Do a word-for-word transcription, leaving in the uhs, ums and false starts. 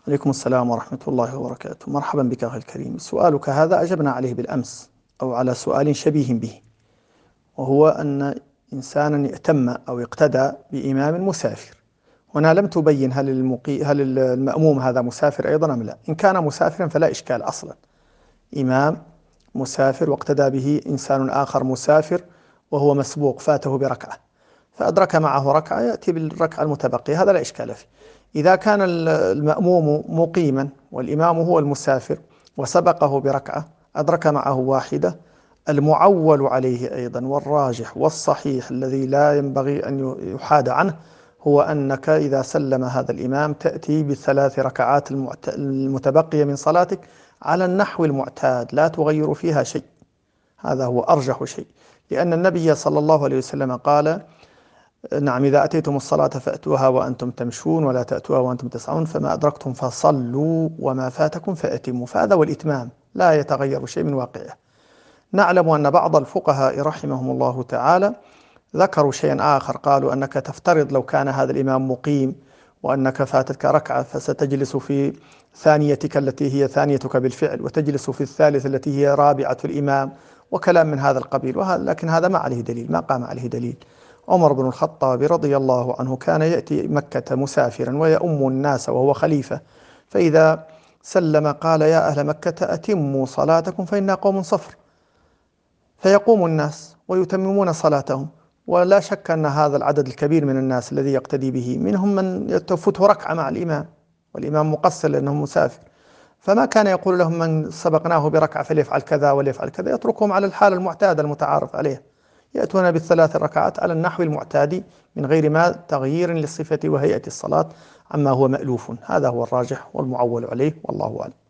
عليكم السلام ورحمة الله وبركاته. مرحبا بك أخي الكريم. سؤالك هذا أجبنا عليه بالأمس، أو على سؤال شبيه به، وهو أن إنسانا ائتم أو اقتدى بإمام مسافر. هنا لم تبين هل المقي... هل المأموم هذا مسافر أيضا أم لا. إن كان مسافرا فلا إشكال أصلا، إمام مسافر واقتدى به إنسان آخر مسافر وهو مسبوق فاته بركعة، فأدرك معه ركعة، يأتي بالركعة المتبقية، هذا لا إشكال فيه. إذا كان المأموم مقيما والإمام هو المسافر وسبقه بركعة، أدرك معه واحدة، المعول عليه أيضا والراجح والصحيح الذي لا ينبغي أن يحاد عنه هو أنك إذا سلم هذا الإمام تأتي بالثلاث ركعات المتبقية من صلاتك على النحو المعتاد، لا تغير فيها شيء. هذا هو أرجح شيء، لأن النبي صلى الله عليه وسلم قال: نعم، إذا أتيتم الصلاة فأتوها وأنتم تمشون ولا تأتوها وأنتم تسعون، فما أدركتم فصلوا وما فاتكم فأتموا. فهذا هو الإتمام، لا يتغير شيء من واقعه. نعلم أن بعض الفقهاء رحمهم الله تعالى ذكروا شيئا آخر، قالوا أنك تفترض لو كان هذا الإمام مقيم وأنك فاتتك ركعة فستجلس في ثانيتك التي هي ثانيتك بالفعل، وتجلس في الثالثة التي هي رابعة الإمام، وكلام من هذا القبيل. وهذا لكن هذا ما عليه دليل، ما قام عليه دليل. عمر بن الخطاب رضي الله عنه كان يأتي مكة مسافرا ويؤم الناس وهو خليفة، فإذا سلم قال: يا أهل مكة أتموا صلاتكم فإنا قوم صفر. فيقوم الناس ويتممون صلاتهم، ولا شك أن هذا العدد الكبير من الناس الذي يقتدي به منهم من تفوته ركعة مع الإمام والإمام مقصر لأنه مسافر، فما كان يقول لهم من سبقناه بركعة فليفعل كذا وليفعل كذا، يتركهم على الحال المعتادة المتعارف عليه، يأتون بالثلاث ركعات على النحو المعتاد من غير ما تغيير للصفة وهيئة الصلاة عما هو مألوف. هذا هو الراجح والمعول عليه، والله أعلم.